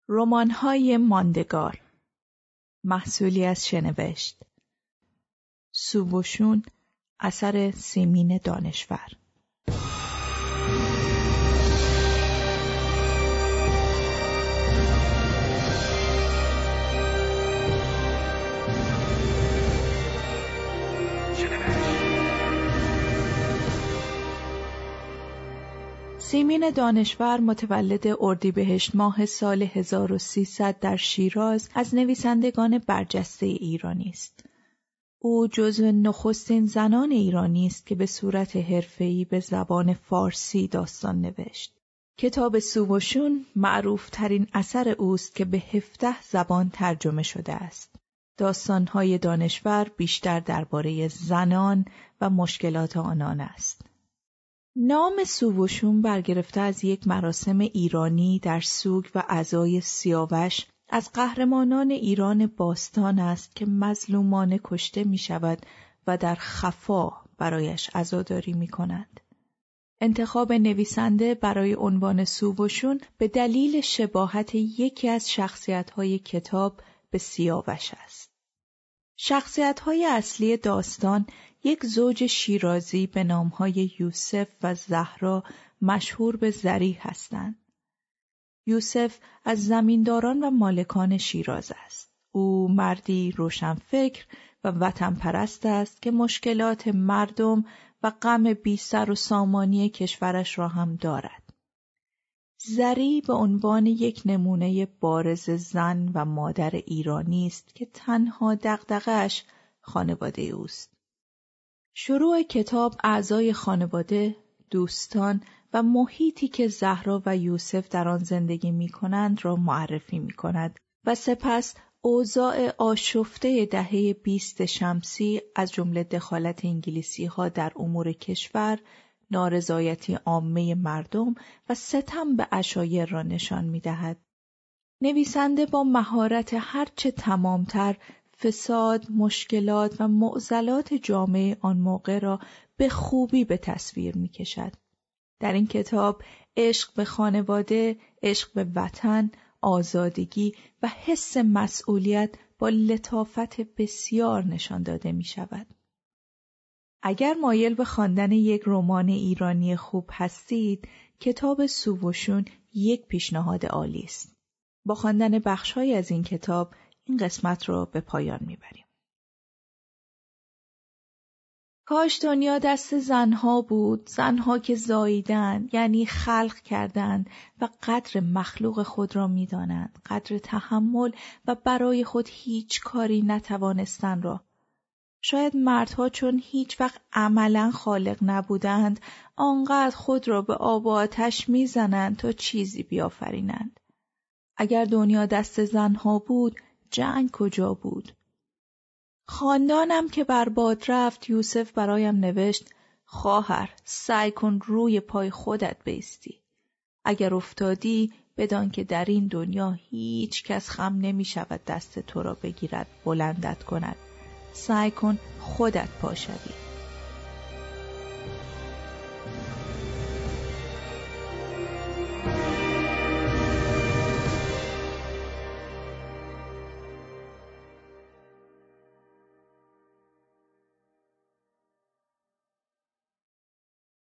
رمان‌های ماندگار، محصولی از شنوشت. سووشون، اثر سیمین دانشور. سیمین دانشور متولد اردیبهشت ماه سال 1300 در شیراز از نویسندگان برجسته ایرانی است. او جزو نخستین زنان ایرانی است که به صورت حرفه‌ای به زبان فارسی داستان نوشت. کتاب سووشون معروف ترین اثر اوست که به 17 زبان ترجمه شده است. داستان‌های دانشور بیشتر درباره زنان و مشکلات آنان است. نام سووشون برگرفته از یک مراسم ایرانی در سوگ و عزای سیاوش از قهرمانان ایران باستان است که مظلومانه کشته می شود و در خفا برایش عزاداری می کند. انتخاب نویسنده برای عنوان سووشون به دلیل شباهت یکی از شخصیت‌های کتاب به سیاوش است. شخصیت‌های اصلی داستان یک زوج شیرازی به نام‌های یوسف و زهرا مشهور به زری هستند. یوسف از زمینداران و مالکان شیراز است. او مردی روشنفکر و وطن پرست است که مشکلات مردم و غم بی سر و سامانی کشورش را هم دارد. زری به عنوان یک نمونه بارز زن و مادر ایرانی است که تنها دغدغه‌اش خانواده اوست. شروع کتاب اعضای خانواده، دوستان و محیطی که زهرا و یوسف در آن زندگی می‌کنند را معرفی می‌کند و سپس اوضاع آشفته دهه 20 شمسی از جمله دخالت انگلیسی‌ها در امور کشور، نارضایتی عامه مردم و ستم به عشایر را نشان می‌دهد. نویسنده با مهارت هرچه تمام‌تر فساد، مشکلات و معضلات جامعه آن موقع را به خوبی به تصویر می‌کشد. در این کتاب عشق به خانواده، عشق به وطن، آزادگی و حس مسئولیت با لطافت بسیار نشان داده می‌شود. اگر مایل به خواندن یک رمان ایرانی خوب هستید، کتاب سووشون یک پیشنهاد عالی است. با خواندن بخش‌هایی از این کتاب این قسمت رو به پایان میبریم. کاش دنیا دست زنها بود، زنها که زاییدند، یعنی خلق کردند و قدر مخلوق خود را میدانند، قدر تحمل و برای خود هیچ کاری نتوانستن را. شاید مردها چون هیچ وقت عملاً خالق نبودند، آنقدر خود را به آب و آتش میزنند تا چیزی بیافرینند. اگر دنیا دست زنها بود، جنگ کجا بود؟ خاندانم که برباد رفت، یوسف برایم نوشت: خواهر، سعی کن روی پای خودت بایستی. اگر افتادی، بدان که در این دنیا هیچ کس خم نمی شود دست تو را بگیرد، بلندت کند. سعی کن خودت پا شوی.